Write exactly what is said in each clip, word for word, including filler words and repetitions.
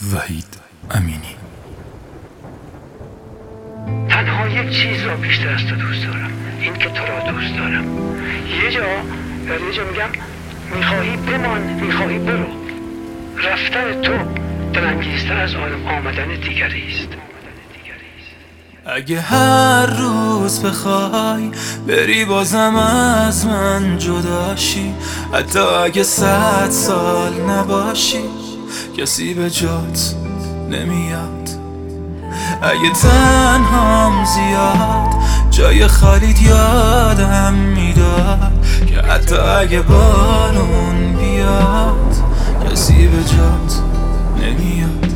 وحید امینی. تنها یک چیز را بیشتر از تو دوست دارم، این که تو را دوست دارم. یه جا در یه جا میگم میخواهی بمان، میخواهی برو. رفتن تو دلانگیزتر از آمدن دیگری است. اگه هر روز بخوای بری بازم از من جداشی، حتی اگه صد سال نباشی کسی به جات نمیاد. اگه تنهام زیاد جای خالیت یادم میداد که حتی اگه بارون بیاد کسی به جات نمیاد.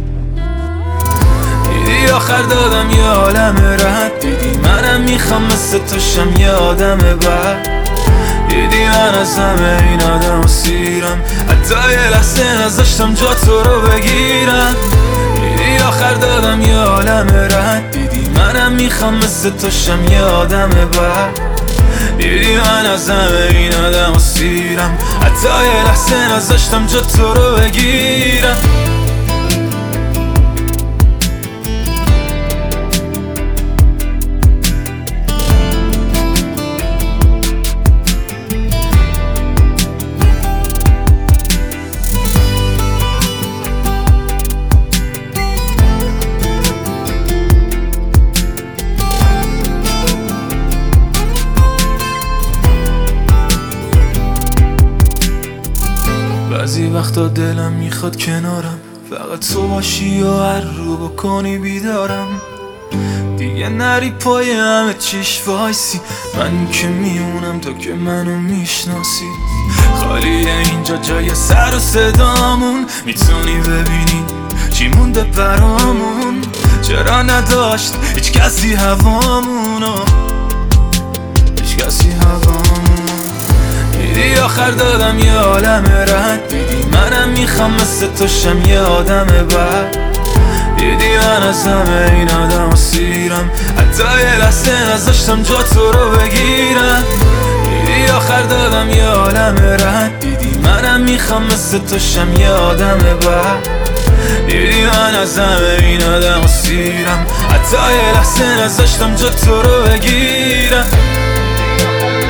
دیدی آخر دادم یه عالم رد، دیدی منم میخوام مثل تو شم یه آدم بد. دیدی من از همه این آدم سیرم، حتی یه لحظه نذاشتم جا تو رو بگیرم. دیدی آخر دادم یه عالم رد، دیدی منم میخوام مثل تو شم یه آدم بد. دیدی من از همه این آدم سیرم، حتی یه لحظه نذاشتم جا تو رو بگیرم. بعضی وقتا دلم میخواد کنارم فقط تو باشی و هر رو بکنی بیدارم. دیگه نری پای همه چیش وایسی، من که میمونم تو که منو میشناسی. خالیه اینجا جای سر و صدامون، میتونی ببینی چی مونده برامون. چرا نداشت هیچ کسی هوامونو، هیچ کسی هوامون. دیدی آخر دادم یه عالم رد، دیدی منم میخوام مثل تو شم یه آدم بد. دیدی من از همه این آدم سیرم، حتی یه لحظه نذاشتم جا تو رو بگیرم. دیدی آخر دادم یه عالم رد، دیدی منم میخوام مثل تو شم یه آدم بد. دیدی من از همه این آدم سیرم، حتی یه لحظه نذاشتم جا تو رو بگیرم.